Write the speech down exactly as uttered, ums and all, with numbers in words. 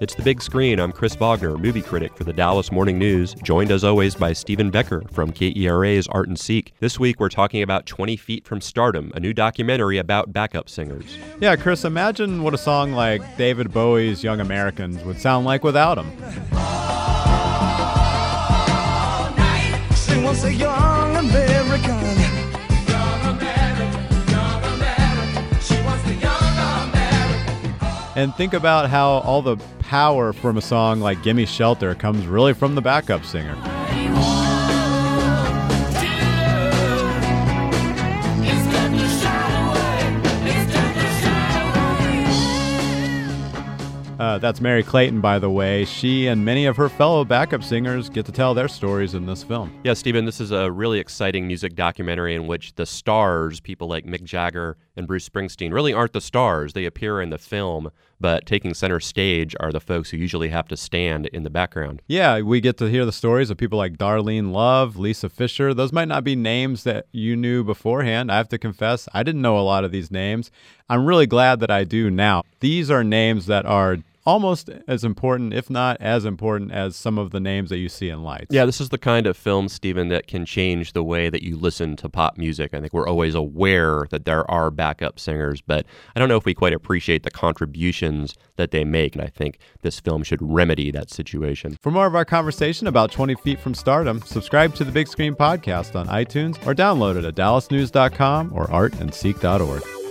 It's The Big Screen. I'm Chris Bogner, movie critic for the Dallas Morning News, joined as always by Stephen Becker from K E R A's Art and Seek. This week we're talking about twenty feet from Stardom, a new documentary about backup singers. Yeah, Chris, imagine what a song like David Bowie's Young Americans would sound like without him. She wants a young American. And think about how all the power from a song like Gimme Shelter comes really from the backup singer. Uh, that's Mary Clayton, by the way. She and many of her fellow backup singers get to tell their stories in this film. Yeah, Stephen, this is a really exciting music documentary in which the stars, people like Mick Jagger and Bruce Springsteen, really aren't the stars. They appear in the film, but taking center stage are the folks who usually have to stand in the background. Yeah, we get to hear the stories of people like Darlene Love, Lisa Fisher. Those might not be names that you knew beforehand. I have to confess, I didn't know a lot of these names. I'm really glad that I do now. These are names that are almost as important, if not as important, as some of the names that you see in Lights. Yeah, this is the kind of film, Stephen, that can change the way that you listen to pop music. I think we're always aware that there are backup singers, but I don't know if we quite appreciate the contributions that they make, and I think this film should remedy that situation. For more of our conversation about twenty feet from Stardom, subscribe to the Big Screen Podcast on iTunes or download it at dallas news dot com or art and seek dot org.